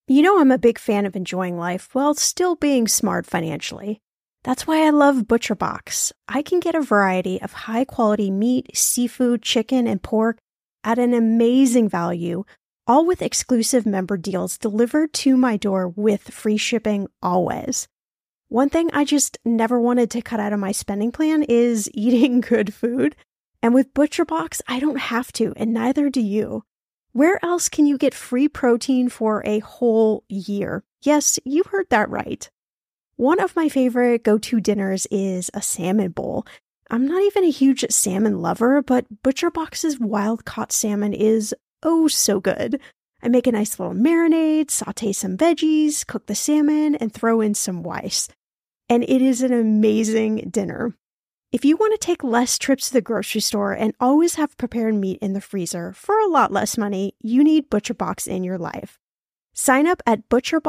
You know I'm a big fan of enjoying life while still being smart financially. That's why I love ButcherBox. I can get a variety of high-quality meat, seafood, chicken, and pork at an amazing value, all with exclusive member deals delivered to my door with free shipping always. One thing I just never wanted to cut out of my spending plan is eating good food. And with ButcherBox, I don't have to, and neither do you. Where else can you get free protein for a whole year? Yes, you heard that right. One of my favorite go-to dinners is a salmon bowl. I'm not even a huge salmon lover, but ButcherBox's wild-caught salmon is oh so good. I make a nice little marinade, saute some veggies, cook the salmon, and throw in some rice. And it is an amazing dinner. If you want to take less trips to the grocery store and always have prepared meat in the freezer for a lot less money, you need ButcherBox in your life. Sign up at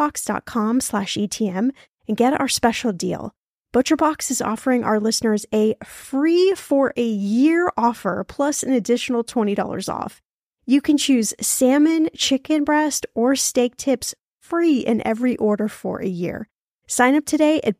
butcherbox.com/ETM and get our special deal. ButcherBox is offering our listeners a free for a year offer plus an additional $20 off. You can choose salmon, chicken breast, or steak tips free in every order for a year. Sign up today at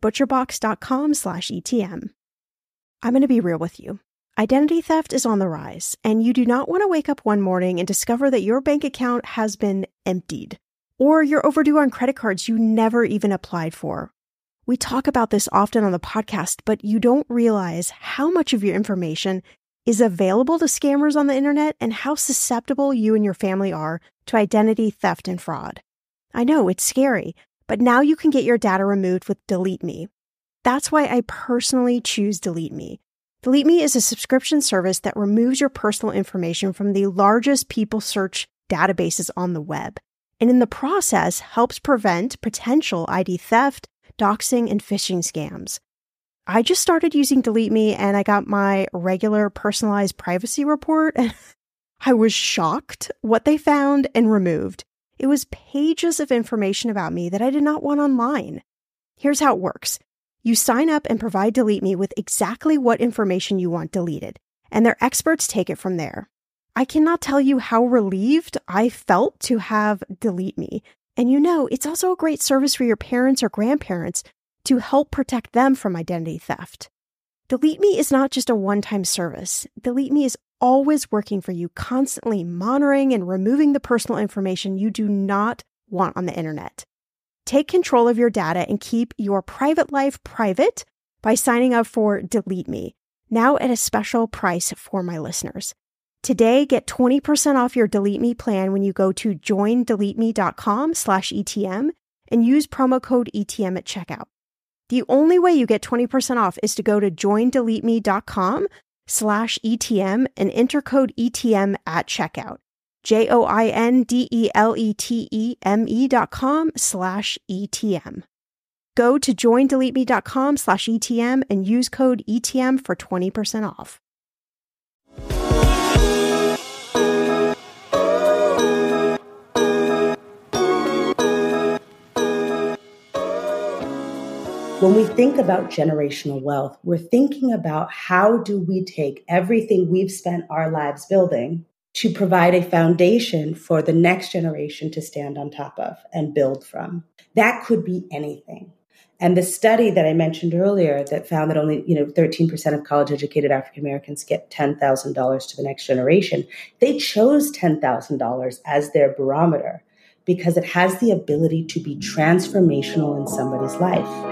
butcherbox.com/ETM. I'm going to be real with you. Identity theft is on the rise, and you do not want to wake up one morning and discover that your bank account has been emptied, or you're overdue on credit cards you never even applied for. We talk about this often on the podcast, but you don't realize how much of your information is available to scammers on the internet and how susceptible you and your family are to identity theft and fraud. I know, it's scary, but now you can get your data removed with Delete Me. That's why I personally choose Delete Me. Delete Me is a subscription service that removes your personal information from the largest people search databases on the web, and in the process helps prevent potential ID theft, doxing, and phishing scams. I just started using Delete Me and I got my regular personalized privacy report and I was shocked what they found and removed. It was pages of information about me that I did not want online. Here's how it works. You sign up and provide Delete Me with exactly what information you want deleted, and their experts take it from there. I cannot tell you how relieved I felt to have Delete Me. And you know, it's also a great service for your parents or grandparents to help protect them from identity theft. Delete Me is not just a one-time service. Delete Me is always working for you, constantly monitoring and removing the personal information you do not want on the internet. Take control of your data and keep your private life private by signing up for Delete Me, now at a special price for my listeners. Today, get 20% off your Delete Me plan when you go to joindeleteme.com/ETM and use promo code ETM at checkout. The only way you get 20% off is to go to joindeleteme.com/ETM and enter code ETM at checkout. joindeleteme.com/ETM. Go to joindeleteme.com/ETM and use code ETM for 20% off. When we think about generational wealth, we're thinking about how do we take everything we've spent our lives building to provide a foundation for the next generation to stand on top of and build from. That could be anything. And the study that I mentioned earlier that found that only 13% of college-educated African Americans get $10,000 to the next generation, they chose $10,000 as their barometer because it has the ability to be transformational in somebody's life.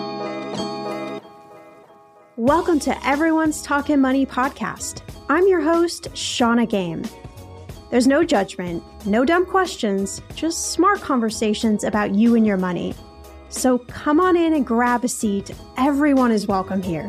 Welcome to Everyone's Talkin' Money podcast. I'm your host, Shawna Game. There's no judgment, no dumb questions, just smart conversations about you and your money. So come on in and grab a seat. Everyone is welcome here.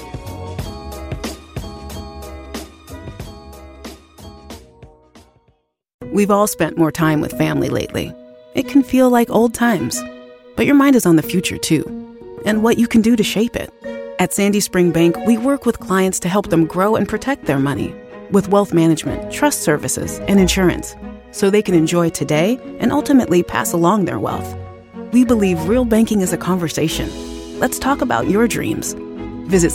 We've all spent more time with family lately. It can feel like old times, but your mind is on the future too, and what you can do to shape it. At Sandy Spring Bank, we work with clients to help them grow and protect their money with wealth management, trust services, and insurance, so they can enjoy today and ultimately pass along their wealth. We believe real banking is a conversation. Let's talk about your dreams. Visit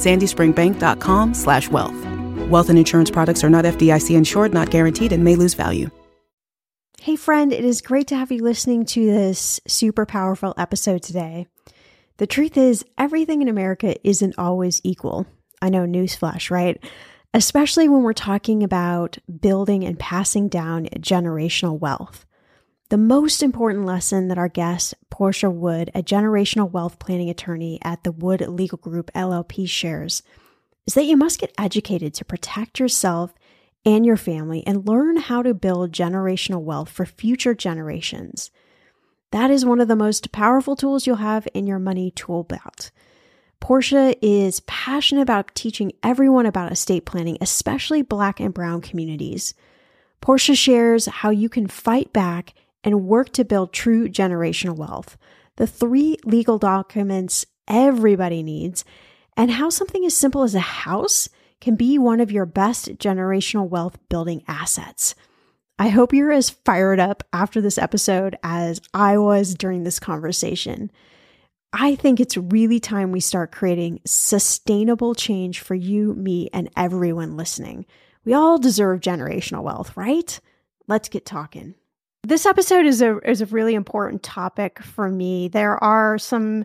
sandyspringbank.com/wealth. Wealth and insurance products are not FDIC insured, not guaranteed, and may lose value. Hey friend, it is great to have you listening to this super powerful episode today. The truth is, everything in America isn't always equal. I know, newsflash, right? Especially when we're talking about building and passing down generational wealth. The most important lesson that our guest, Portia Wood, a generational wealth planning attorney at the Wood Legal Group LLP, shares is that you must get educated to protect yourself and your family and learn how to build generational wealth for future generations. That is one of the most powerful tools you'll have in your money tool belt. Portia is passionate about teaching everyone about estate planning, especially Black and Brown communities. Portia shares how you can fight back and work to build true generational wealth, the 3 legal documents everybody needs, and how something as simple as a house can be one of your best generational wealth building assets. I hope you're as fired up after this episode as I was during this conversation. I think it's really time we start creating sustainable change for you, me, and everyone listening. We all deserve generational wealth, right? Let's get talking. This episode is a really important topic for me. There are some,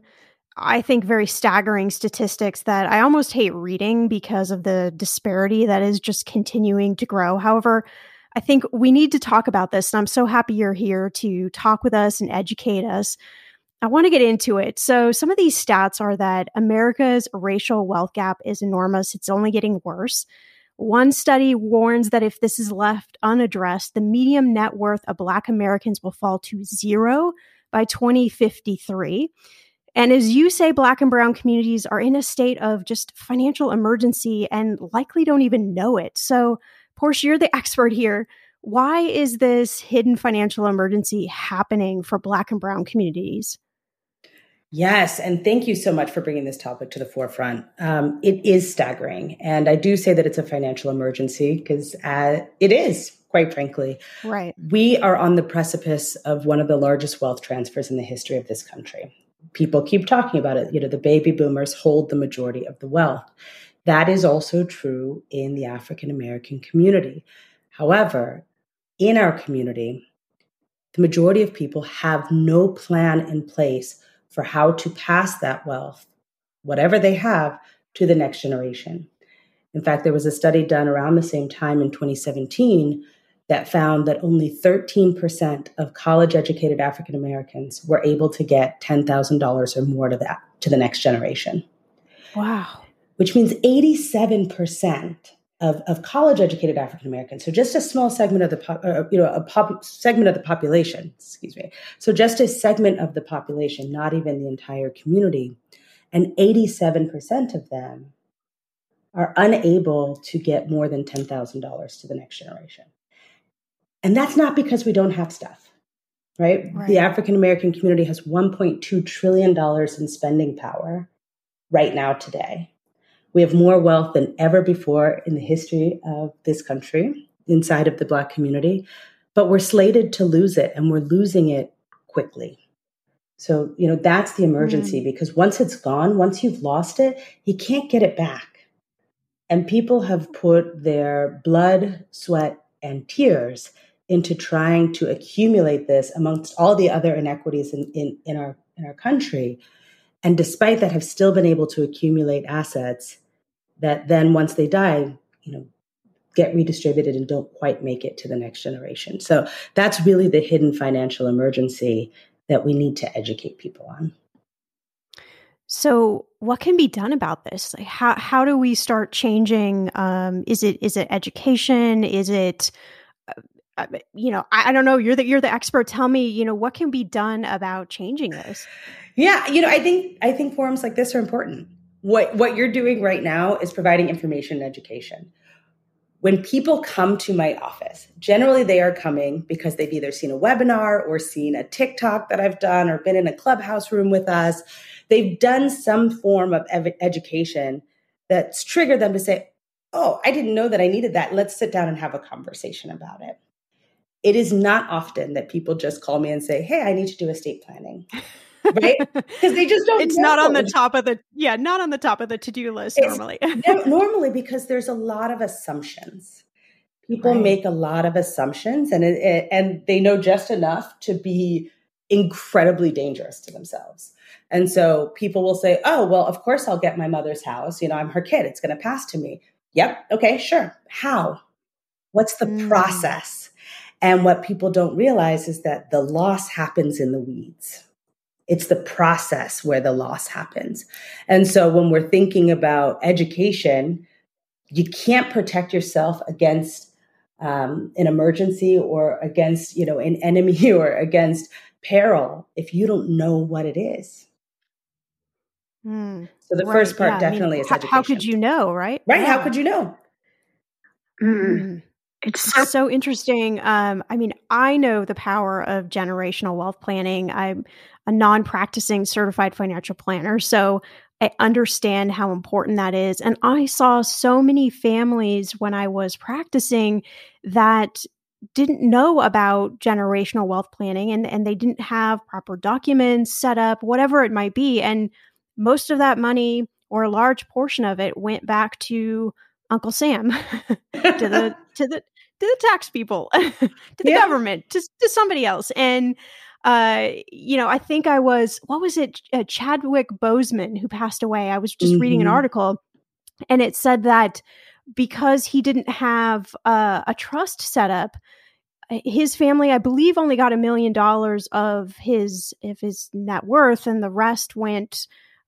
I think, very staggering statistics that I almost hate reading because of the disparity that is just continuing to grow. However, I think we need to talk about this, and I'm so happy you're here to talk with us and educate us. I want to get into it. So some of these stats are that America's racial wealth gap is enormous. It's only getting worse. One study warns that if this is left unaddressed, the median net worth of Black Americans will fall to 0 by 2053. And as you say, Black and Brown communities are in a state of just financial emergency and likely don't even know it. So, Portia, you're the expert here. Why is this hidden financial emergency happening for Black and Brown communities? Yes, and thank you so much for bringing this topic to the forefront. It is staggering, and I do say that it's a financial emergency because it is, quite frankly. Right. We are on the precipice of one of the largest wealth transfers in the history of this country. People keep talking about it. The baby boomers hold the majority of the wealth. That is also true in the African American community. However, in our community, the majority of people have no plan in place for how to pass that wealth, whatever they have, to the next generation. In fact, there was a study done around the same time in 2017 that found that only 13% of college-educated African Americans were able to get $10,000 or more to the next generation. Wow. Which means 87% of college-educated African Americans, so just a small segment of the segment of the population, So just a segment of the population, not even the entire community, and 87% of them are unable to get more than $10,000 to the next generation. And that's not because we don't have stuff, right? The African American community has $1.2 trillion in spending power right now today. We have more wealth than ever before in the history of this country inside of the Black community, but we're slated to lose it, and we're losing it quickly. So, that's the emergency, because once it's gone, once you've lost it, you can't get it back. And people have put their blood, sweat, and tears into trying to accumulate this amongst all the other inequities in our country. And despite that, have still been able to accumulate assets that then once they die, get redistributed and don't quite make it to the next generation. So that's really the hidden financial emergency that we need to educate people on. So what can be done about this? Like how do we start changing? Is it education? Is it, I don't know. You're the expert. Tell me, what can be done about changing this? Yeah. I think forums like this are important. What you're doing right now is providing information and education. When people come to my office, generally they are coming because they've either seen a webinar or seen a TikTok that I've done or been in a Clubhouse room with us. They've done some form of education that's triggered them to say, oh, I didn't know that I needed that. Let's sit down and have a conversation about it. It is not often that people just call me and say, hey, I need to do estate planning. Right? Because they just don't It's know. not on the top of the to-do list normally. Normally, because there's a lot of assumptions. People make a lot of assumptions, and they know just enough to be incredibly dangerous to themselves. And so people will say, oh, well, of course I'll get my mother's house. You know, I'm her kid. It's going to pass to me. Yep. Okay, sure. How? What's the process? And what people don't realize is that the loss happens in the weeds. It's the process where the loss happens. And so when we're thinking about education, you can't protect yourself against an emergency or against, you know, an enemy or against peril if you don't know what it is. So the first part definitely is education. How could you know, right? Right. Yeah. How could you know? It's so interesting. I mean, I know the power of generational wealth planning. I'm a non-practicing certified financial planner, so I understand how important that is. And I saw so many families when I was practicing that didn't know about generational wealth planning, and they didn't have proper documents set up, whatever it might be. And most of that money, or a large portion of it, went back to Uncle Sam, to the tax people, to the government, to somebody else. And, you know, I think what was it? Chadwick Boseman, who passed away. I was just reading an article, and it said that because he didn't have a trust set up, his family, I believe, only got $1 million of his net worth, and the rest went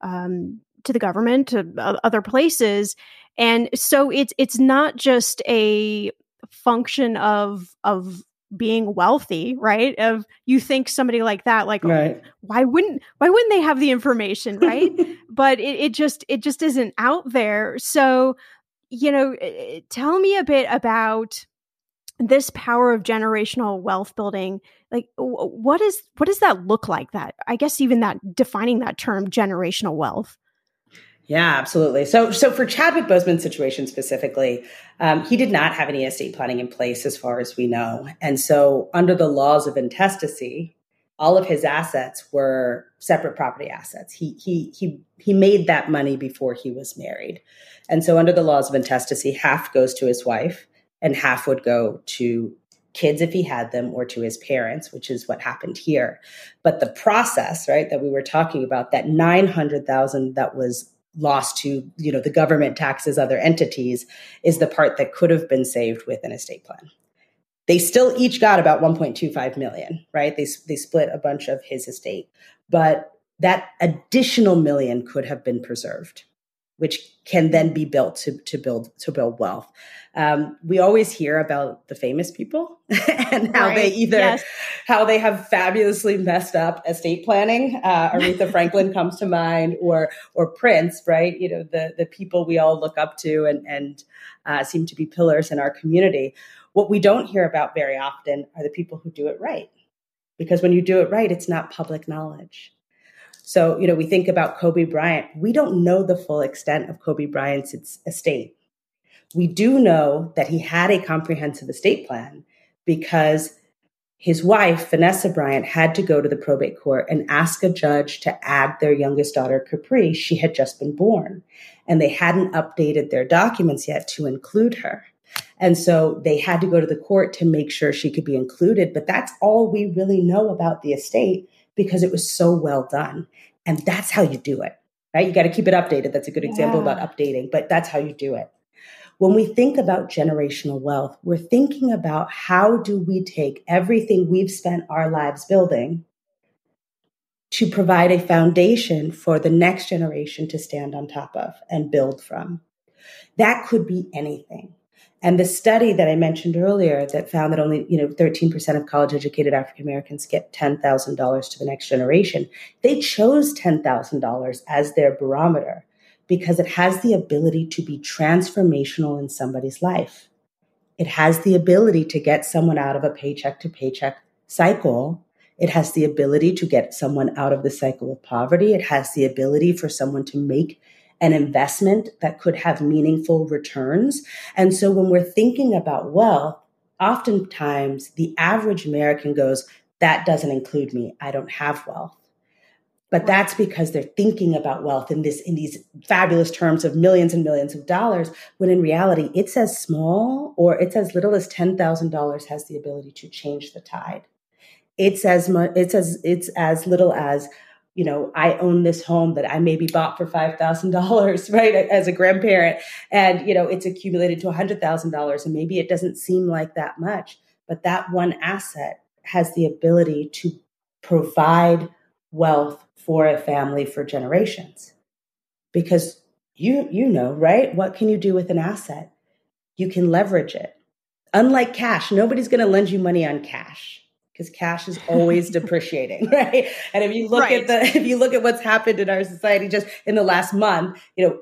to the government, to other places. And so it's not just a function of being wealthy, right? Of you think somebody like that, like, right. why wouldn't they have the information, right? But it just isn't out there. So, you know, tell me a bit about this power of generational wealth building. Like, what does that look like? That, I guess, even that defining that term, generational wealth. Yeah, absolutely. So for Chadwick Boseman's situation specifically, he did not have any estate planning in place as far as we know. And so under the laws of intestacy, all of his assets were separate property assets. He made that money before he was married. And so under the laws of intestacy, half goes to his wife and half would go to kids if he had them, or to his parents, which is what happened here. But the process, right, that we were talking about, that $900,000 that was lost to, you know, the government, taxes, other entities, is the part that could have been saved with an estate plan. They still each got about $1.25 million, right? They split a bunch of his estate, but that additional $1 million could have been preserved, which can then be built to build wealth. We always hear about the famous people and how how they have fabulously messed up estate planning. Aretha Franklin comes to mind, or Prince, right? You know, the people we all look up to and seem to be pillars in our community. What we don't hear about very often are the people who do it right, because when you do it right, it's not public knowledge. So, you know, we think about Kobe Bryant. We don't know the full extent of Kobe Bryant's estate. We do know that he had a comprehensive estate plan because his wife, Vanessa Bryant, had to go to the probate court and ask a judge to add their youngest daughter, Capri. She had just been born, and they hadn't updated their documents yet to include her. And so they had to go to the court to make sure she could be included. But that's all we really know about the estate, because it was so well done. And that's how you do it, right? You got to keep it updated. That's a good example about updating, but that's how you do it. When we think about generational wealth, we're thinking about how do we take everything we've spent our lives building to provide a foundation for the next generation to stand on top of and build from. That could be anything. And the study that I mentioned earlier that found that only 13% of college-educated African Americans get $10,000 to the next generation, they chose $10,000 as their barometer because it has the ability to be transformational in somebody's life. It has the ability to get someone out of a paycheck-to-paycheck cycle. It has the ability to get someone out of the cycle of poverty. It has the ability for someone to make an investment that could have meaningful returns. And so when we're thinking about wealth, oftentimes the average American goes, that doesn't include me. I don't have wealth. But that's because they're thinking about wealth in these fabulous terms of millions and millions of dollars, when in reality, it's as small or it's as little as $10,000 has the ability to change the tide. It's as little as, I own this home that I maybe bought for $5,000, right, as a grandparent, and it's accumulated to $100,000, and maybe it doesn't seem like that much, but that one asset has the ability to provide wealth for a family for generations. Because you know, right? What can you do with an asset? You can leverage it. Unlike cash, nobody's going to lend you money on cash because cash is always depreciating, right? And if you look at what's happened in our society just in the last month,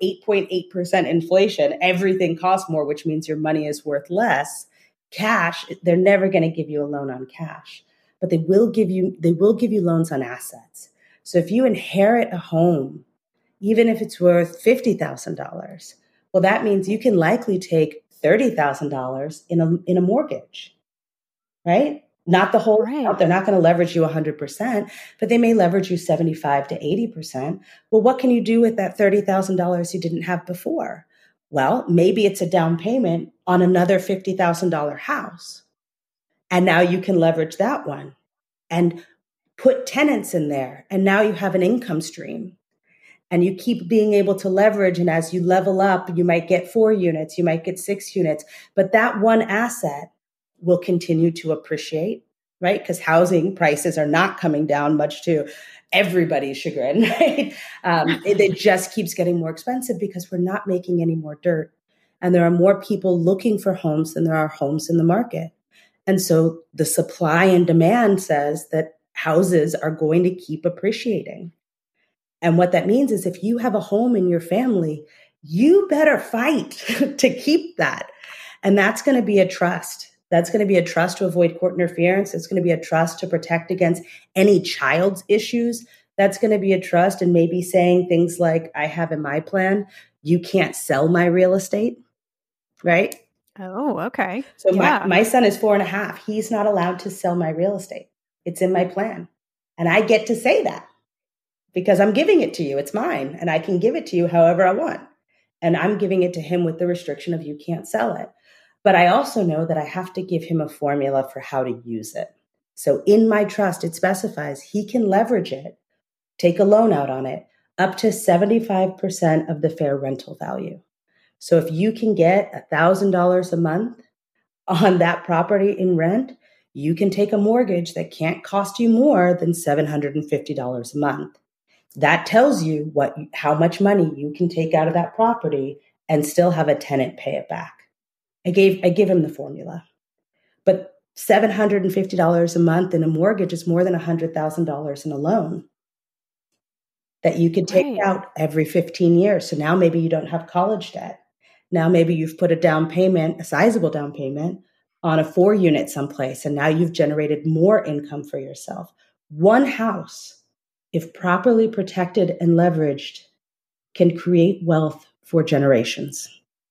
8.8% inflation, everything costs more, which means your money is worth less. Cash, they're never going to give you a loan on cash, but they will give you loans on assets. So if you inherit a home, even if it's worth $50,000, well, that means you can likely take $30,000 in a mortgage, right? Not the whole amount. They're not going to leverage you 100%, but they may leverage you 75 to 80%. Well, what can you do with that $30,000 you didn't have before? Well, maybe it's a down payment on another $50,000 house. And now you can leverage that one and put tenants in there. And now you have an income stream. And you keep being able to leverage. And as you level up, you might get 4 units, you might get 6 units. But that one asset will continue to appreciate, right? Because housing prices are not coming down much to everybody's chagrin, right? It just keeps getting more expensive because we're not making any more dirt. And there are more people looking for homes than there are homes in the market. And so the supply and demand says that houses are going to keep appreciating. And what that means is if you have a home in your family, you better fight to keep that. And that's going to be a trust. That's going to be a trust to avoid court interference. It's going to be a trust to protect against any child's issues. That's going to be a trust and maybe saying things like, I have in my plan, you can't sell my real estate, right? Oh, okay. So my son is 4.5. He's not allowed to sell my real estate. It's in my plan. And I get to say that because I'm giving it to you. It's mine. And I can give it to you however I want. And I'm giving it to him with the restriction of you can't sell it. But I also know that I have to give him a formula for how to use it. So in my trust, it specifies he can leverage it, take a loan out on it, up to 75% of the fair rental value. So if you can get $1,000 a month on that property in rent, you can take a mortgage that can't cost you more than $750 a month. That tells you how much money you can take out of that property and still have a tenant pay it back. I give him the formula. But $750 a month in a mortgage is more than $100,000 in a loan that you could take out every 15 years. So now maybe you don't have college debt. Now maybe you've put a sizable down payment on a 4-unit someplace, and now you've generated more income for yourself. One house, if properly protected and leveraged, can create wealth for generations.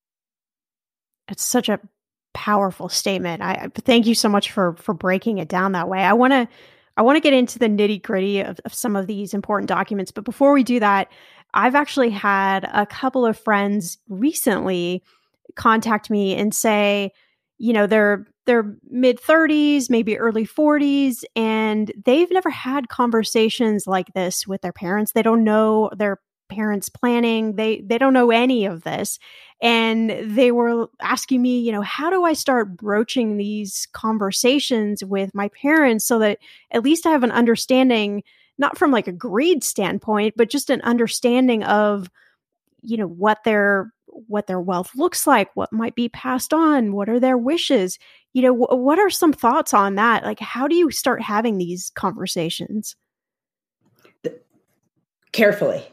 It's such a powerful statement. I thank you so much for breaking it down that way. I want to get into the nitty-gritty of some of these important documents, but before we do that, I've actually had a couple of friends recently contact me and say, they're mid-30s, maybe early 40s, and they've never had conversations like this with their parents. They don't know their parents' planning. They don't know any of this. And they were asking me, how do I start broaching these conversations with my parents so that at least I have an understanding, not from like a greed standpoint, but just an understanding of, what their wealth looks like, what might be passed on, what are their wishes, what are some thoughts on that? Like, how do you start having these conversations? Carefully,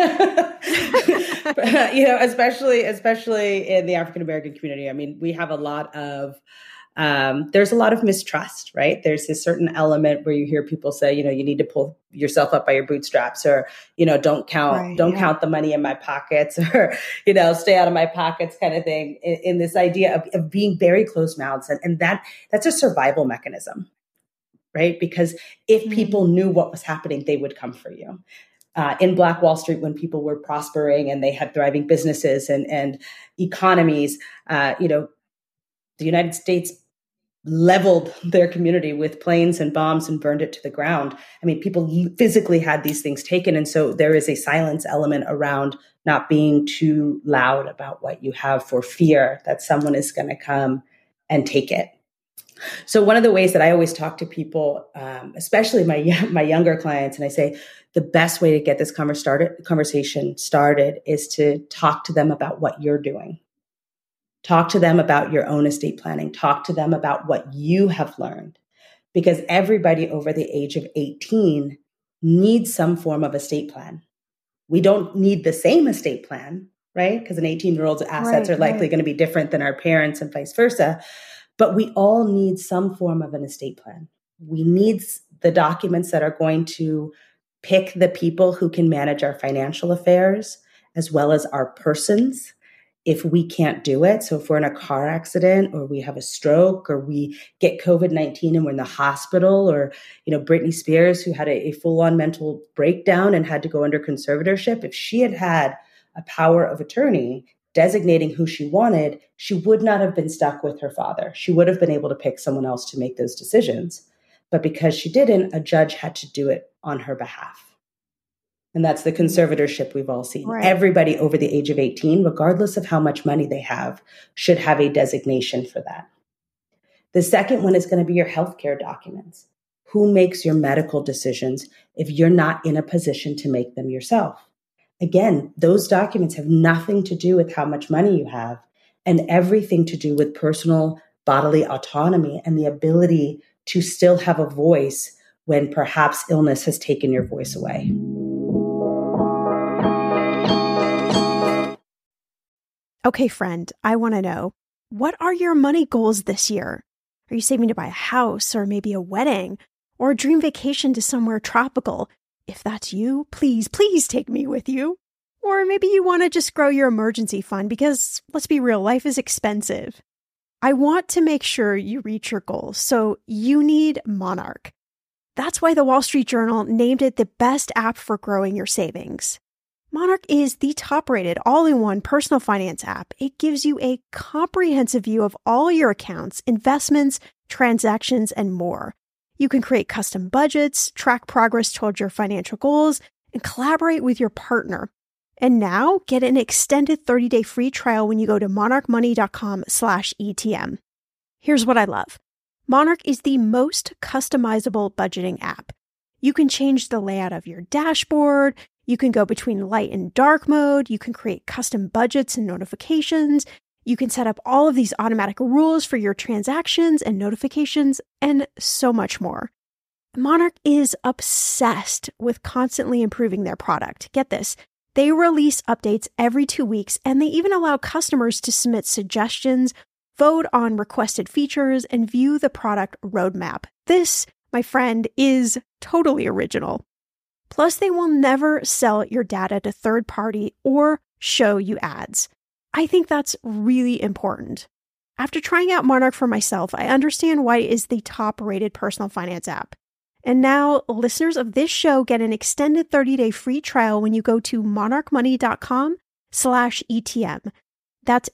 especially in the African American community. I mean, we have there's a lot of mistrust, right? There's this certain element where you hear people say, you need to pull yourself up by your bootstraps, or, don't count the money in my pockets, or, stay out of my pockets kind of thing, in this idea of being very closed mouths. And that's a survival mechanism, right? Because if people knew what was happening, they would come for you. in Black Wall Street when people were prospering and they had thriving businesses and economies. The United States leveled their community with planes and bombs and burned it to the ground. I mean, people physically had these things taken. And so there is a silence element around not being too loud about what you have for fear that someone is going to come and take it. So one of the ways that I always talk to people, especially my younger clients, and I say the best way to get this conversation started is to talk to them about what you're doing. Talk to them about your own estate planning. Talk to them about what you have learned. Because everybody over the age of 18 needs some form of estate plan. We don't need the same estate plan, right? Because an 18-year-old's assets are likely going to be different than our parents and vice versa. But we all need some form of an estate plan. We need the documents that are going to pick the people who can manage our financial affairs as well as our persons if we can't do it. So if we're in a car accident or we have a stroke or we get COVID-19 and we're in the hospital, or, Britney Spears, who had a full-on mental breakdown and had to go under conservatorship, if she had had a power of attorney designating who she wanted, she would not have been stuck with her father. She would have been able to pick someone else to make those decisions. But because she didn't, a judge had to do it on her behalf. And that's the conservatorship we've all seen. Right. Everybody over the age of 18, regardless of how much money they have, should have a designation for that. The second one is going to be your healthcare documents. Who makes your medical decisions if you're not in a position to make them yourself? Again, those documents have nothing to do with how much money you have and everything to do with personal bodily autonomy and the ability to still have a voice when perhaps illness has taken your voice away. Okay, friend, I want to know, what are your money goals this year? Are you saving to buy a house or maybe a wedding or a dream vacation to somewhere tropical? If that's you, please take me with you. Or maybe you want to just grow your emergency fund because, let's be real, life is expensive. I want to make sure you reach your goals, so you need Monarch. That's why the Wall Street Journal named it the best app for growing your savings. Monarch is the top-rated all-in-one personal finance app. It gives you a comprehensive view of all your accounts, investments, transactions, and more. You can create custom budgets, track progress towards your financial goals, and collaborate with your partner. And now, get an extended 30-day free trial when you go to monarchmoney.com/ETM. Here's what I love. Monarch is the most customizable budgeting app. You can change the layout of your dashboard. You can go between light and dark mode. You can create custom budgets and notifications. You can set up all of these automatic rules for your transactions and notifications, and so much more. Monarch is obsessed with constantly improving their product. Get this. They release updates every 2 weeks, and they even allow customers to submit suggestions, vote on requested features, and view the product roadmap. This, my friend, is totally original. Plus, they will never sell your data to third party or show you ads. I think that's really important. After trying out Monarch for myself, I understand why it is the top-rated personal finance app. And now, listeners of this show get an extended 30-day free trial when you go to monarchmoney.com/ETM. That's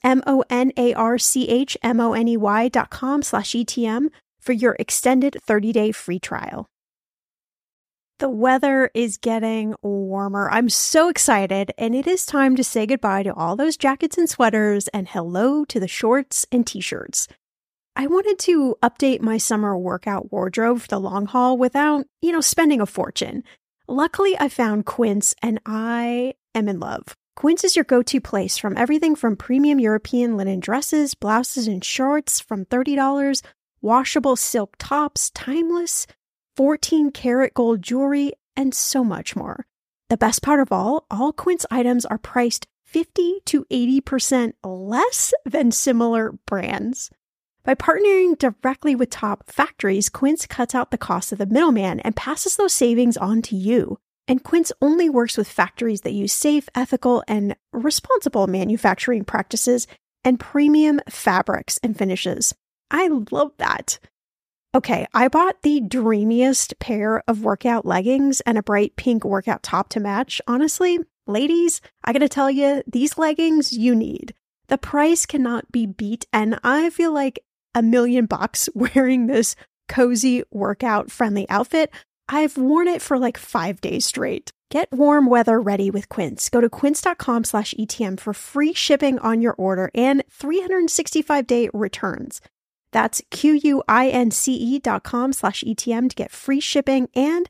monarchmoney.com/ETM for your extended 30-day free trial. The weather is getting warmer. I'm so excited, and it is time to say goodbye to all those jackets and sweaters and hello to the shorts and t-shirts. I wanted to update my summer workout wardrobe for the long haul without, spending a fortune. Luckily, I found Quince, and I am in love. Quince is your go-to place from everything from premium European linen dresses, blouses, and shorts from $30, washable silk tops, timeless 14-karat gold jewelry, and so much more. The best part of all Quince items are priced 50 to 80% less than similar brands. By partnering directly with top factories, Quince cuts out the cost of the middleman and passes those savings on to you. And Quince only works with factories that use safe, ethical, and responsible manufacturing practices and premium fabrics and finishes. I love that. Okay, I bought the dreamiest pair of workout leggings and a bright pink workout top to match. Honestly, ladies, I gotta tell you, these leggings you need. The price cannot be beat, and I feel like $1,000,000 wearing this cozy workout-friendly outfit. I've worn it for like 5 days straight. Get warm weather ready with Quince. Go to quince.com/ETM for free shipping on your order and 365-day returns. That's QUINCE.com/ETM to get free shipping and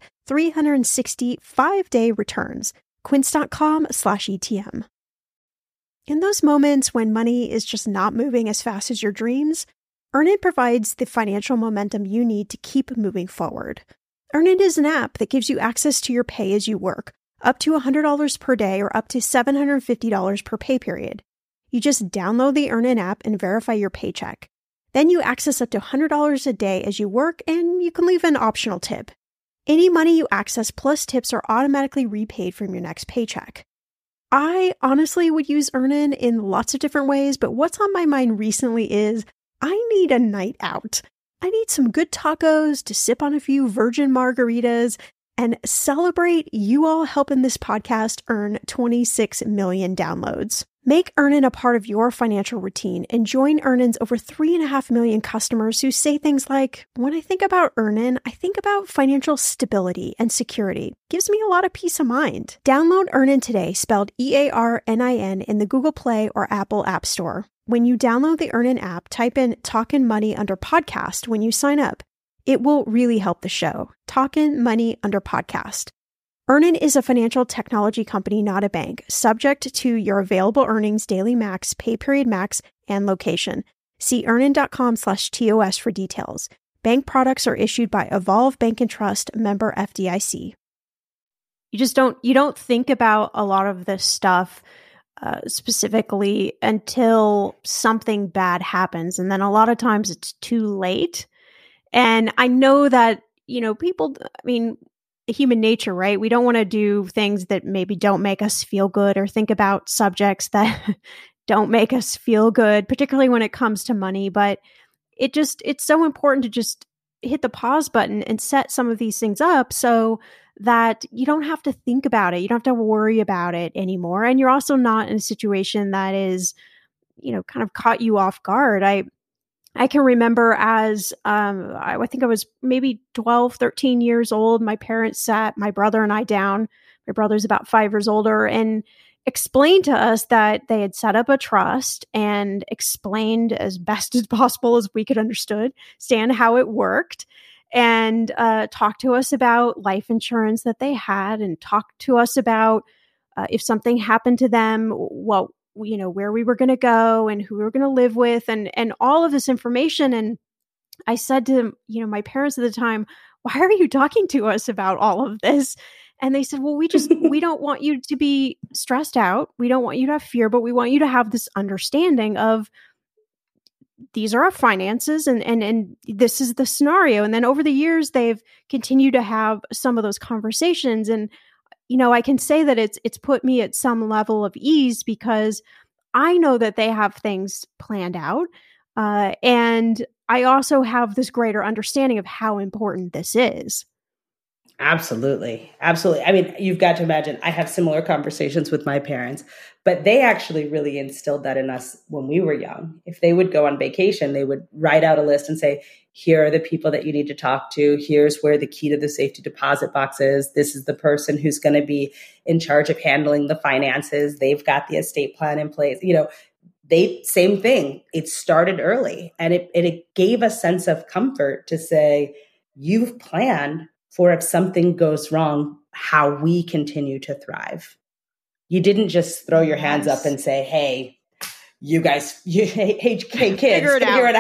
365-day returns. Quince.com/ETM. In those moments when money is just not moving as fast as your dreams, Earnin provides the financial momentum you need to keep moving forward. Earnin is an app that gives you access to your pay as you work, up to $100 per day or up to $750 per pay period. You just download the Earnin app and verify your paycheck. Then you access up to $100 a day as you work, and you can leave an optional tip. Any money you access plus tips are automatically repaid from your next paycheck. I honestly would use Earnin in lots of different ways, but what's on my mind recently is I need a night out. I need some good tacos to sip on a few virgin margaritas and celebrate you all helping this podcast earn 26 million downloads. Make Earnin a part of your financial routine and join Earnin's over 3.5 million customers who say things like, when I think about Earnin, I think about financial stability and security. Gives me a lot of peace of mind. Download Earnin today, spelled EARNIN, in the Google Play or Apple App Store. When you download the Earnin app, type in Talkin' Money under podcast when you sign up. It will really help the show. Talkin' Money under podcast. Earnin is a financial technology company, not a bank, subject to your available earnings, daily max, pay period max, and location. See earnin.com/TOS for details. Bank products are issued by Evolve Bank and Trust, member FDIC. You don't think about a lot of this stuff specifically until something bad happens. And then a lot of times it's too late. And I know that, people, human nature, right? We don't want to do things that maybe don't make us feel good or think about subjects that don't make us feel good, particularly when it comes to money. But it's so important to just hit the pause button and set some of these things up so that you don't have to think about it. You don't have to worry about it anymore. And you're also not in a situation that is, kind of caught you off guard. I can remember as, I think I was maybe 12, 13 years old. My parents sat my brother and I down. My brother's about 5 years older, and explained to us that they had set up a trust and explained as best as possible as we could understand how it worked, and talked to us about life insurance that they had, and talked to us about if something happened to them, where we were going to go and who we were going to live with, and all of this information. And I said to my parents at the time, why are you talking to us about all of this? And they said, well, we don't want you to be stressed out. We don't want you to have fear, but we want you to have this understanding of these are our finances and this is the scenario. And then over the years, they've continued to have some of those conversations. And I can say that it's put me at some level of ease because I know that they have things planned out. And I also have this greater understanding of how important this is. Absolutely. Absolutely. I mean, you've got to imagine, I have similar conversations with my parents, but they actually really instilled that in us when we were young. If they would go on vacation, they would write out a list and say, here are the people that you need to talk to. Here's where the key to the safety deposit box is. This is the person who's going to be in charge of handling the finances. They've got the estate plan in place. Same thing. It started early, and it gave a sense of comfort to say, you've planned for if something goes wrong, how we continue to thrive. You didn't just throw your hands up and say, hey, you guys, hey kids, figure it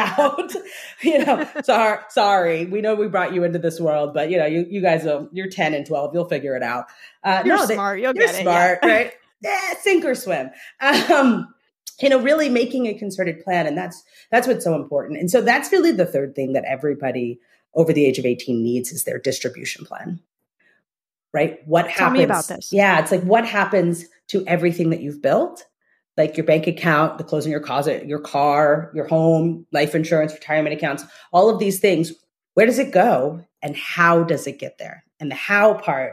out. Sorry. We know we brought you into this world, but you guys, you're 10 and 12. You'll figure it out. You're smart. You'll get it. Smart, right? Yeah, sink or swim. Really making a concerted plan. And that's what's so important. And so that's really the third thing that everybody over the age of 18 needs is their distribution plan, right? What happens? Tell me about this. Yeah. It's like, what happens to everything that you've built? Like your bank account, the clothes in your closet, your car, your home, life insurance, retirement accounts, all of these things. Where does it go and how does it get there? And the how part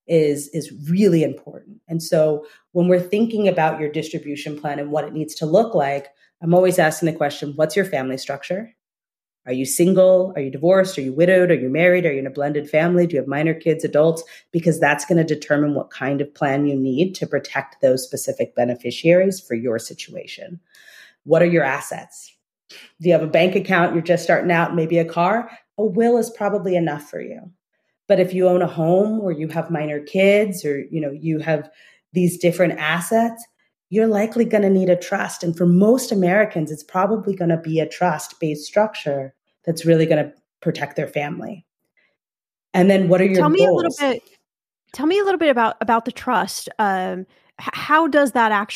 is really important. And so when we're thinking about your distribution plan and what it needs to look like, I'm always asking the question, what's your family structure? Are you single? Are you divorced? Are you widowed? Are you married? Are you in a blended family? Do you have minor kids, adults? Because that's going to determine what kind of plan you need to protect those specific beneficiaries for your situation. What are your assets? Do you have a bank account? You're just starting out, maybe a car? A will is probably enough for you. But if you own a home or you have minor kids or, you have these different assets, you're likely going to need a trust. And for most Americans, it's probably going to be a trust-based structure that's really going to protect their family. And then what are your goals? Tell me a little bit about the trust. How does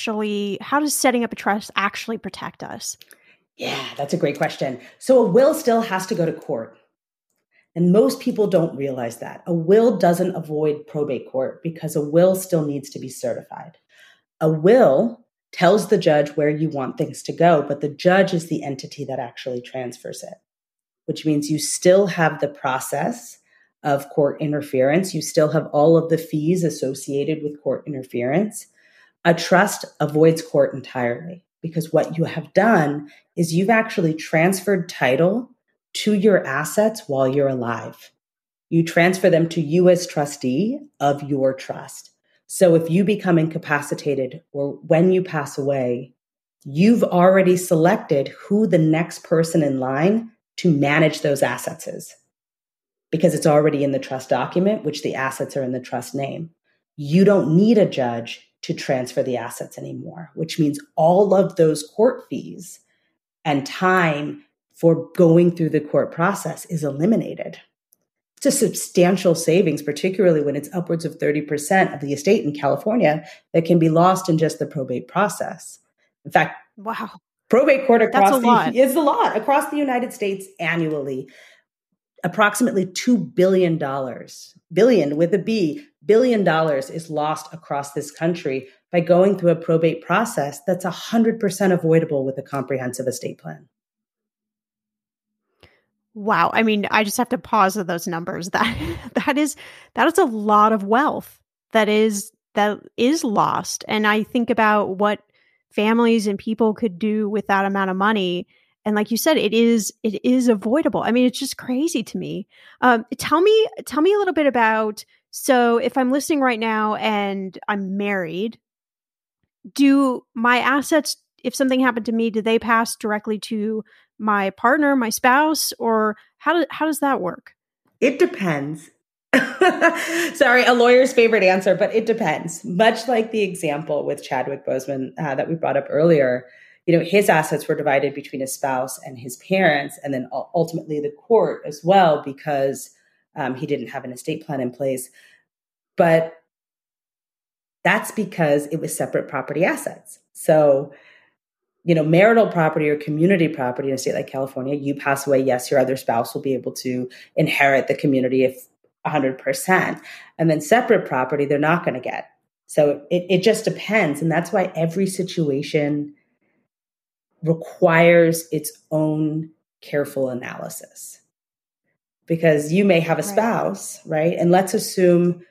setting up a trust actually protect us? Yeah, that's a great question. So a will still has to go to court. And most people don't realize that. A will doesn't avoid probate court because a will still needs to be certified. A will tells the judge where you want things to go, but the judge is the entity that actually transfers it, which means you still have the process of court interference. You still have all of the fees associated with court interference. A trust avoids court entirely because what you have done is you've actually transferred title to your assets while you're alive. You transfer them to you as trustee of your trust. So if you become incapacitated or when you pass away, you've already selected who the next person in line to manage those assets is because it's already in the trust document, which the assets are in the trust name. You don't need a judge to transfer the assets anymore, which means all of those court fees and time for going through the court process is eliminated. It's a substantial savings, particularly when it's upwards of 30% of the estate in California that can be lost in just the probate process. In fact, wow, probate court is a lot across the United States annually. Approximately $2 billion, billion with a B, $1 billion is lost across this country by going through a probate process that's 100% avoidable with a comprehensive estate plan. Wow. I mean, I just have to pause at those numbers. That is a lot of wealth that is lost. And I think about what families and people could do with that amount of money. And like you said, it is avoidable. I mean, it's just crazy to me. Tell me a little bit about, so if I'm listening right now and I'm married, do my assets, if something happened to me, do they pass directly to my partner, my spouse, or how does that work? It depends. Sorry, a lawyer's favorite answer, but it depends. Much like the example with Chadwick Boseman that we brought up earlier, his assets were divided between his spouse and his parents, and then ultimately the court as well, because he didn't have an estate plan in place. But that's because it was separate property assets. So, marital property or community property in a state like California, you pass away, yes, your other spouse will be able to inherit the community if 100%. And then separate property, they're not going to get. So it just depends. And that's why every situation requires its own careful analysis. Because you may have a spouse, right? And let's assume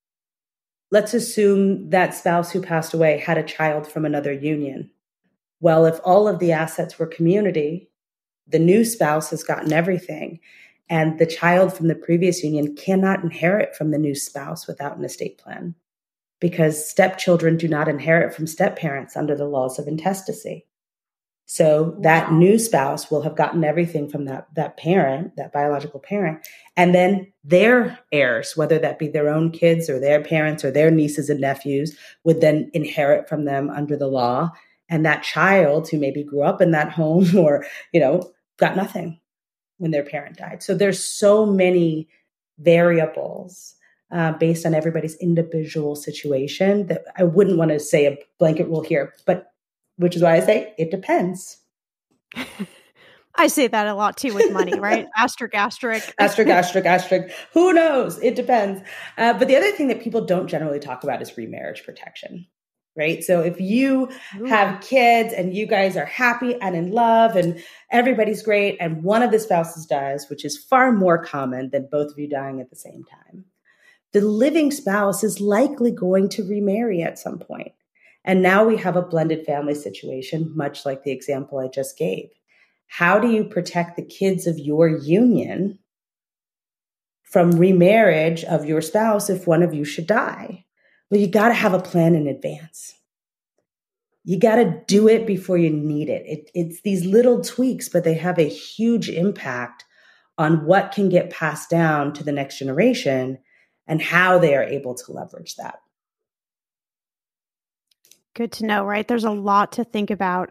that spouse who passed away had a child from another union. Well, if all of the assets were community, the new spouse has gotten everything, and the child from the previous union cannot inherit from the new spouse without an estate plan because stepchildren do not inherit from step-parents under the laws of intestacy. So that new spouse will have gotten everything from that parent, that biological parent, and then their heirs, whether that be their own kids or their parents or their nieces and nephews, would then inherit from them under the law. And that child who maybe grew up in that home or, got nothing when their parent died. So there's so many variables based on everybody's individual situation that I wouldn't want to say a blanket rule here, but which is why I say it depends. I say that a lot too with money, right? Asterisk. Who knows? It depends. But the other thing that people don't generally talk about is remarriage protection. right? So if you have kids and you guys are happy and in love and everybody's great, and one of the spouses dies, which is far more common than both of you dying at the same time, the living spouse is likely going to remarry at some point. And now we have a blended family situation, much like the example I just gave. How do you protect the kids of your union from remarriage of your spouse if one of you should die? Well, you got to have a plan in advance. You got to do it before you need it. It's these little tweaks, but they have a huge impact on what can get passed down to the next generation and how they are able to leverage that. Good to know, right? There's a lot to think about.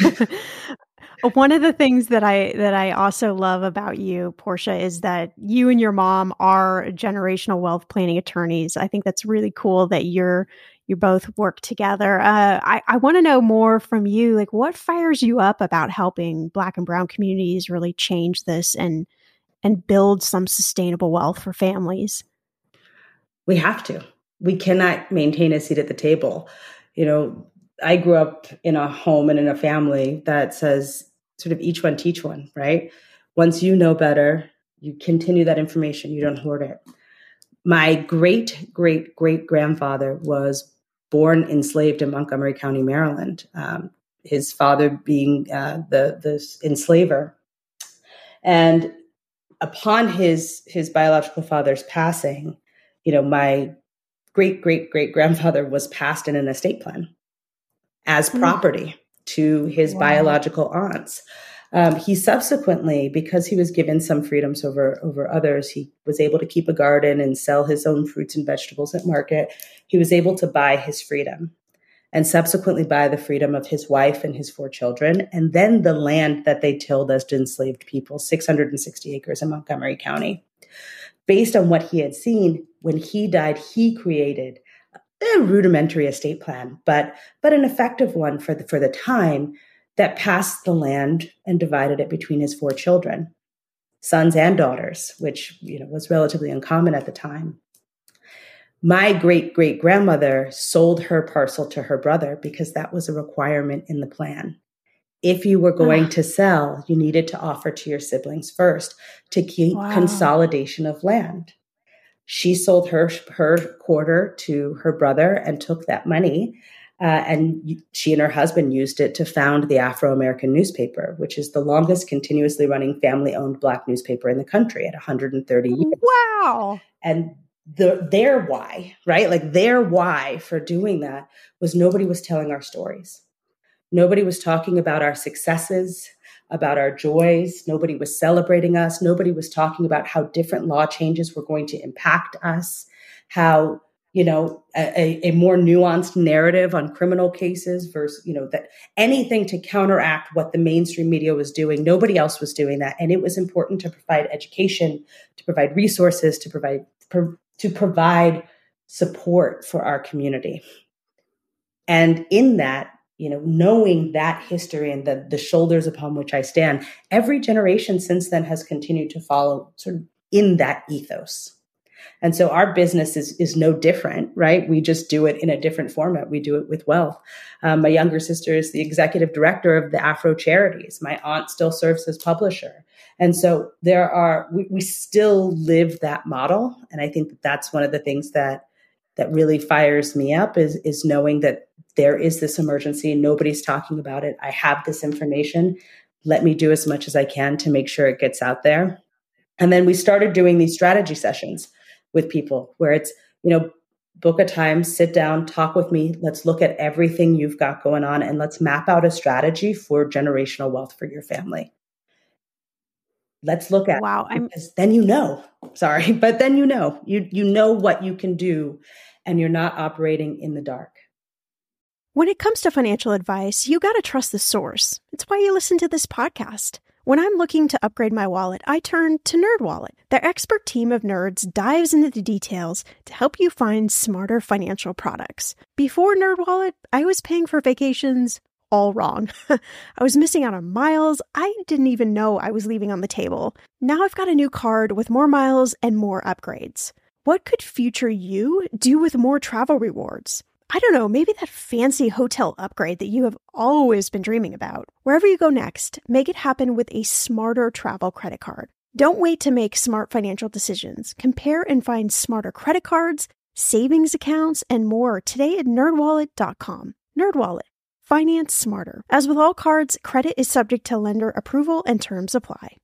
One of the things that I also love about you, Portia, is that you and your mom are generational wealth planning attorneys. I think that's really cool that you both work together. I want to know more from you. Like, what fires you up about helping Black and Brown communities really change this and build some sustainable wealth for families? We have to. We cannot maintain a seat at the table. I grew up in a home and in a family that says sort of each one teach one, right? Once you know better, you continue that information. You don't hoard it. My great, great, great grandfather was born enslaved in Montgomery County, Maryland. His father being the enslaver. And upon his biological father's passing, my great, great, great grandfather was passed in an estate plan as property to his biological aunts. He subsequently, because he was given some freedoms over others, he was able to keep a garden and sell his own fruits and vegetables at market. He was able to buy his freedom and subsequently buy the freedom of his wife and his 4 children, and then the land that they tilled as enslaved people, 660 acres in Montgomery County. Based on what he had seen, when he died, he created a rudimentary estate plan, but an effective one for the time, that passed the land and divided it between his 4 children, sons and daughters, which was relatively uncommon at the time. My great-great-grandmother sold her parcel to her brother because that was a requirement in the plan. If you were going to sell, you needed to offer to your siblings first to keep consolidation of land. She sold her quarter to her brother and took that money, and she and her husband used it to found the Afro-American newspaper, which is the longest continuously running family-owned Black newspaper in the country at 130 years. Wow. And their why, right? Like their why for doing that was nobody was telling our stories. Nobody was talking about our successes, about our joys. Nobody was celebrating us. Nobody was talking about how different law changes were going to impact us, how, a more nuanced narrative on criminal cases versus, that anything to counteract what the mainstream media was doing. Nobody else was doing that. And it was important to provide education, to provide resources, to provide support for our community. And in that, knowing that history and the shoulders upon which I stand, every generation since then has continued to follow sort of in that ethos. And so our business is no different, right? We just do it in a different format. We do it with wealth. My younger sister is the executive director of the Afro Charities. My aunt still serves as publisher. And so we still live that model. And I think that's one of the things that really fires me up is knowing that there is this emergency. Nobody's talking about it. I have this information. Let me do as much as I can to make sure it gets out there. And then we started doing these strategy sessions with people where it's, book a time, sit down, talk with me. Let's look at everything you've got going on and let's map out a strategy for generational wealth for your family. Let's look at it, because then you know what you can do and you're not operating in the dark. When it comes to financial advice, you got to trust the source. It's why you listen to this podcast. When I'm looking to upgrade my wallet, I turn to NerdWallet. Their expert team of nerds dives into the details to help you find smarter financial products. Before NerdWallet, I was paying for vacations all wrong. I was missing out on miles I didn't even know I was leaving on the table. Now I've got a new card with more miles and more upgrades. What could future you do with more travel rewards? I don't know, maybe that fancy hotel upgrade that you have always been dreaming about. Wherever you go next, make it happen with a smarter travel credit card. Don't wait to make smart financial decisions. Compare and find smarter credit cards, savings accounts, and more today at nerdwallet.com. NerdWallet. Finance smarter. As with all cards, credit is subject to lender approval and terms apply.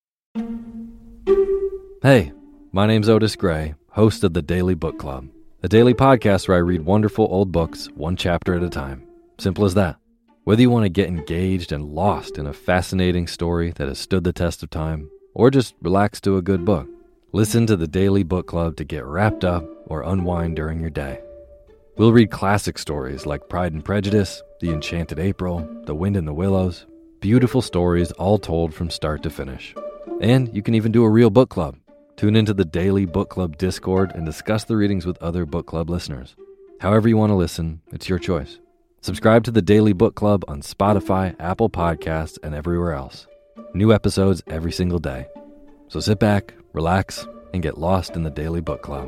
Hey, my name's Otis Gray, host of the Daily Book Club, a daily podcast where I read wonderful old books one chapter at a time. Simple as that. Whether you want to get engaged and lost in a fascinating story that has stood the test of time, or just relax to a good book, listen to the Daily Book Club to get wrapped up or unwind during your day. We'll read classic stories like Pride and Prejudice, The Enchanted April, The Wind in the Willows, beautiful stories all told from start to finish. And you can even do a real book club. Tune into the Daily Book Club Discord and discuss the readings with other book club listeners. However you want to listen, it's your choice. Subscribe to the Daily Book Club on Spotify, Apple Podcasts, and everywhere else. New episodes every single day. So sit back, relax, and get lost in the Daily Book Club.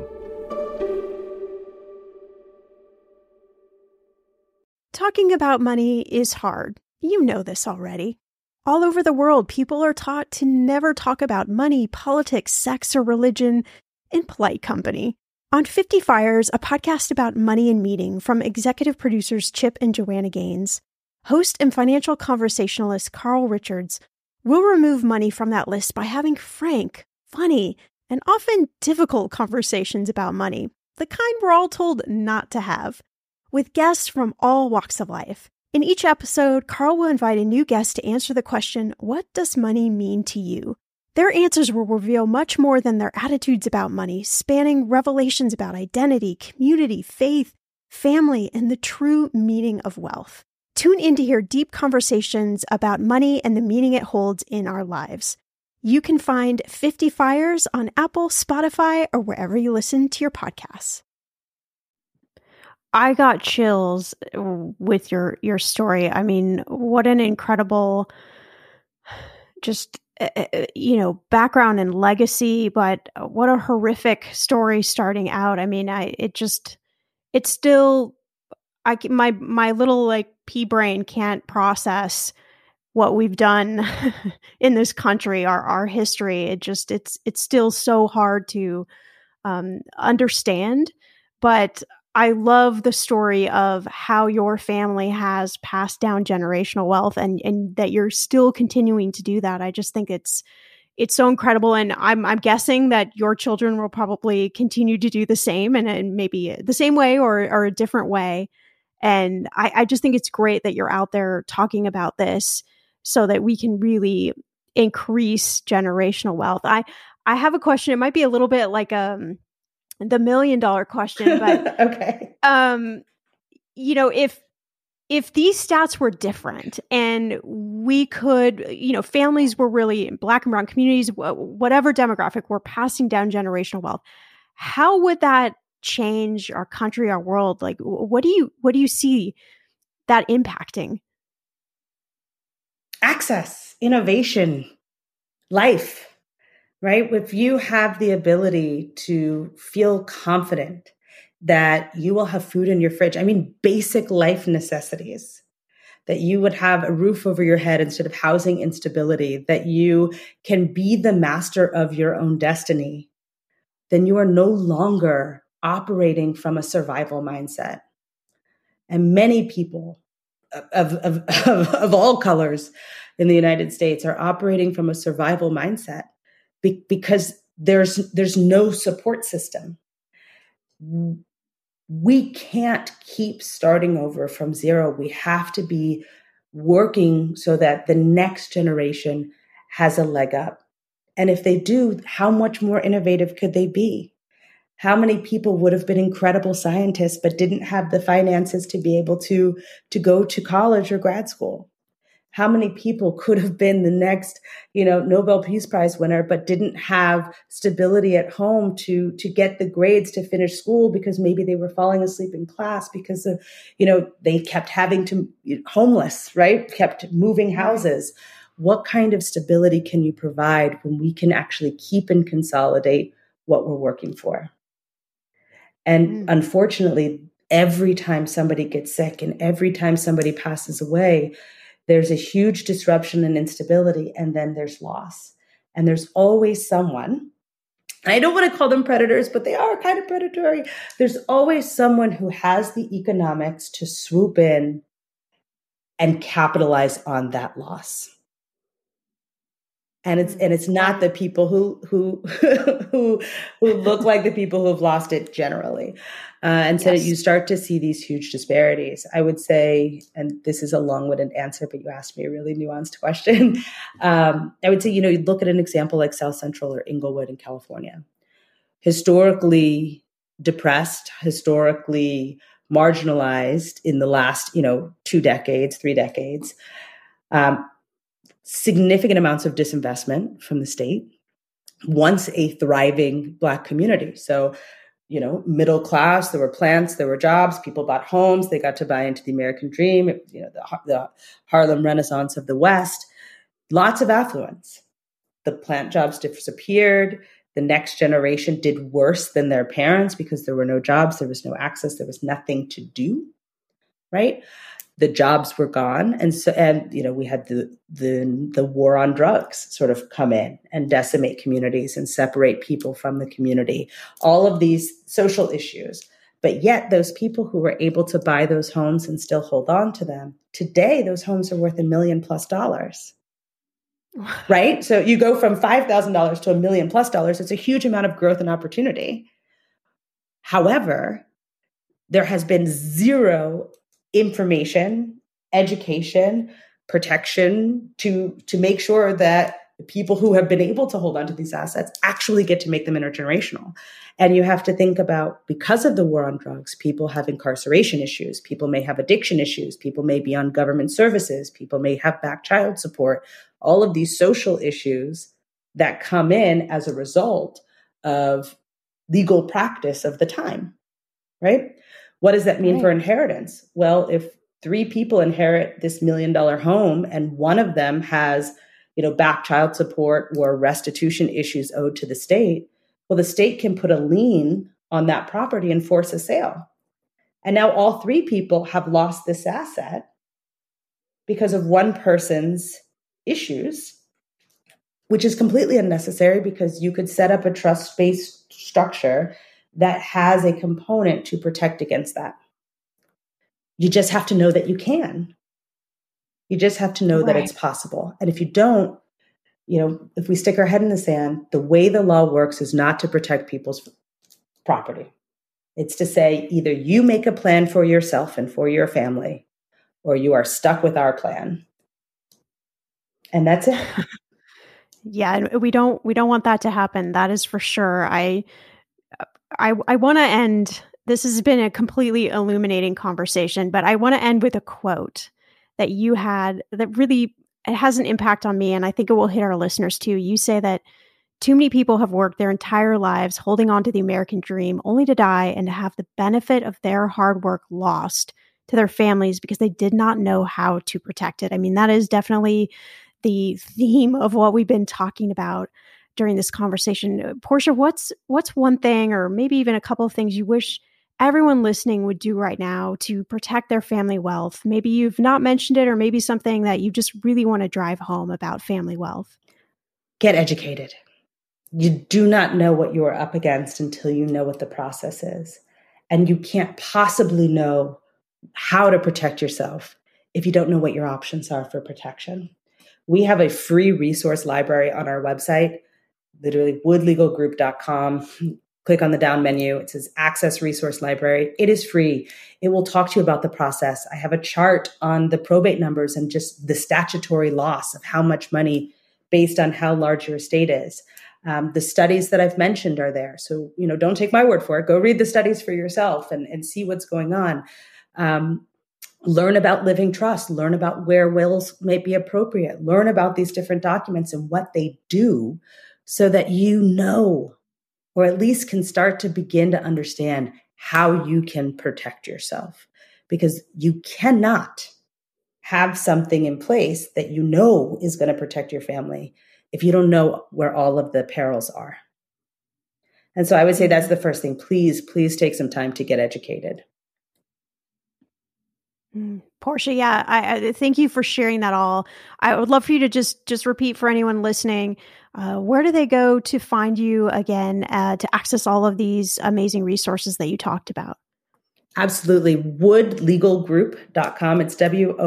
Talking about money is hard. You know this already. All over the world, people are taught to never talk about money, politics, sex, or religion in polite company. On 50 Fires, a podcast about money and meeting from executive producers Chip and Joanna Gaines, host and financial conversationalist Carl Richards will remove money from that list by having frank, funny, and often difficult conversations about money, the kind we're all told not to have, with guests from all walks of life. In each episode, Carl will invite a new guest to answer the question, what does money mean to you? Their answers will reveal much more than their attitudes about money, spanning revelations about identity, community, faith, family, and the true meaning of wealth. Tune in to hear deep conversations about money and the meaning it holds in our lives. You can find 50 Fires on Apple, Spotify, or wherever you listen to your podcasts. I got chills with your story. I mean, what an incredible, just, background and legacy, but what a horrific story starting out. I mean, my little pea brain can't process what we've done in this country, our history. It's still so hard to understand, but I love the story of how your family has passed down generational wealth and that you're still continuing to do that. I just think it's so incredible. And I'm guessing that your children will probably continue to do the same and maybe the same way or a different way. And I just think it's great that you're out there talking about this so that we can really increase generational wealth. I have a question. It might be a little bit like the $1 million question, but okay. If these stats were different and we could, families were really Black and brown communities, whatever demographic, were passing down generational wealth, how would that change our country, our world? Like, what do you see that impacting? Access, innovation, life. Right? If you have the ability to feel confident that you will have food in your fridge, I mean, basic life necessities, that you would have a roof over your head instead of housing instability, that you can be the master of your own destiny, then you are no longer operating from a survival mindset. And many people of all colors in the United States are operating from a survival mindset. Because there's no support system. We can't keep starting over from zero. We have to be working so that the next generation has a leg up. And if they do, how much more innovative could they be? How many people would have been incredible scientists but didn't have the finances to be able to go to college or grad school? How many people could have been the next, Nobel Peace Prize winner, but didn't have stability at home to get the grades to finish school because maybe they were falling asleep in class because of, they kept having to homeless, right? Kept moving houses. What kind of stability can you provide when we can actually keep and consolidate what we're working for? And unfortunately, every time somebody gets sick and every time somebody passes away, there's a huge disruption and instability, and then there's loss. And there's always someone, I don't want to call them predators, but they are kind of predatory. There's always someone who has the economics to swoop in and capitalize on that loss. And it's not the people who who look like the people who have lost it generally. And so you start to see these huge disparities. I would say, and this is a long-winded answer, but you asked me a really nuanced question. I would say, you look at an example like South Central or Inglewood in California. Historically depressed, historically marginalized in the last, 2 decades, 3 decades. Significant amounts of disinvestment from the state, once a thriving Black community. So, middle class, there were plants, there were jobs, people bought homes, they got to buy into the American dream, the Harlem Renaissance of the West, lots of affluence. The plant jobs disappeared. The next generation did worse than their parents because there were no jobs, there was no access, there was nothing to do, right? The jobs were gone. And we had the war on drugs sort of come in and decimate communities and separate people from the community, all of these social issues. But yet those people who were able to buy those homes and still hold on to them, today those homes are worth $1 million+. Right? So you go from $5,000 to $1 million+. It's a huge amount of growth and opportunity. However, there has been zero information, education, protection to make sure that the people who have been able to hold on to these assets actually get to make them intergenerational. And you have to think about, because of the war on drugs, people have incarceration issues, people may have addiction issues, people may be on government services, people may have back child support, all of these social issues that come in as a result of legal practice of the time, right? What does that mean for inheritance? Well, if 3 people inherit this $1 million home and one of them has, back child support or restitution issues owed to the state, well, the state can put a lien on that property and force a sale. And now all 3 people have lost this asset because of one person's issues, which is completely unnecessary because you could set up a trust-based structure that has a component to protect against that. You just have to know that you can. You just have to know that it's possible. And if you don't, if we stick our head in the sand, the way the law works is not to protect people's property. It's to say either you make a plan for yourself and for your family, or you are stuck with our plan. And that's it. Yeah, and we don't want that to happen. That is for sure. I want to end, this has been a completely illuminating conversation, but I want to end with a quote that you had that really, it has an impact on me, and I think it will hit our listeners too. You say that too many people have worked their entire lives holding on to the American dream only to die and to have the benefit of their hard work lost to their families because they did not know how to protect it. I mean, that is definitely the theme of what we've been talking about during this conversation. Portia, what's one thing, or maybe even a couple of things you wish everyone listening would do right now to protect their family wealth? Maybe you've not mentioned it, or maybe something that you just really want to drive home about family wealth. Get educated. You do not know what you are up against until you know what the process is. And you can't possibly know how to protect yourself if you don't know what your options are for protection. We have a free resource library on our website, literally woodlegalgroup.com. Click on the down menu. It says Access Resource Library. It is free. It will talk to you about the process. I have a chart on the probate numbers and just the statutory loss of how much money based on how large your estate is. The studies that I've mentioned are there. So, don't take my word for it. Go read the studies for yourself and see what's going on. Learn about living trust. Learn about where wills may be appropriate. Learn about these different documents and what they do so that you know, or at least can start to begin to understand how you can protect yourself. Because you cannot have something in place that you know is going to protect your family if you don't know where all of the perils are. And so I would say that's the first thing. Please take some time to get educated. Portia, yeah, I thank you for sharing that all. I would love for you to just repeat for anyone listening, where do they go to find you again, to access all of these amazing resources that you talked about? Absolutely. woodlegalgroup.com. It's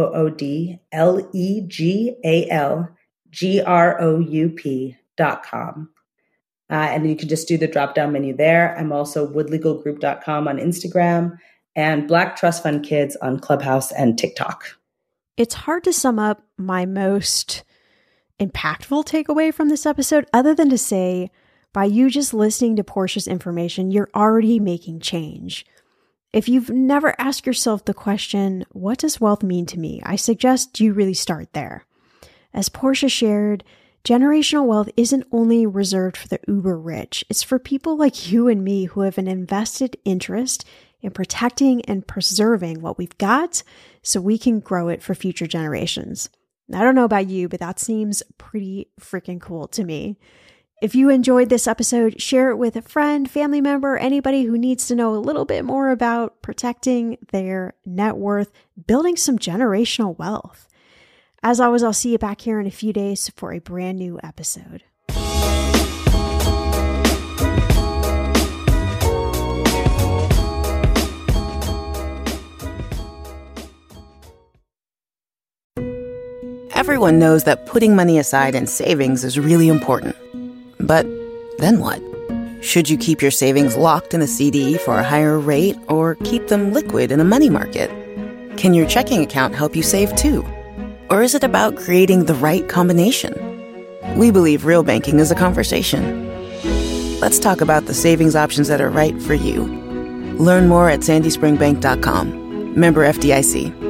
WOODLEGALGROUP.com. And you can just do the drop-down menu there. I'm also woodlegalgroup.com on Instagram and Black Trust Fund Kids on Clubhouse and TikTok. It's hard to sum up my most impactful takeaway from this episode, other than to say, by you just listening to Portia's information, you're already making change. If you've never asked yourself the question, what does wealth mean to me? I suggest you really start there. As Portia shared, generational wealth isn't only reserved for the uber rich. It's for people like you and me who have an invested interest in protecting and preserving what we've got so we can grow it for future generations. I don't know about you, but that seems pretty freaking cool to me. If you enjoyed this episode, share it with a friend, family member, anybody who needs to know a little bit more about protecting their net worth, building some generational wealth. As always, I'll see you back here in a few days for a brand new episode. Everyone knows that putting money aside in savings is really important. But then what? Should you keep your savings locked in a CD for a higher rate or keep them liquid in a money market? Can your checking account help you save too? Or is it about creating the right combination? We believe real banking is a conversation. Let's talk about the savings options that are right for you. Learn more at sandyspringbank.com. Member FDIC.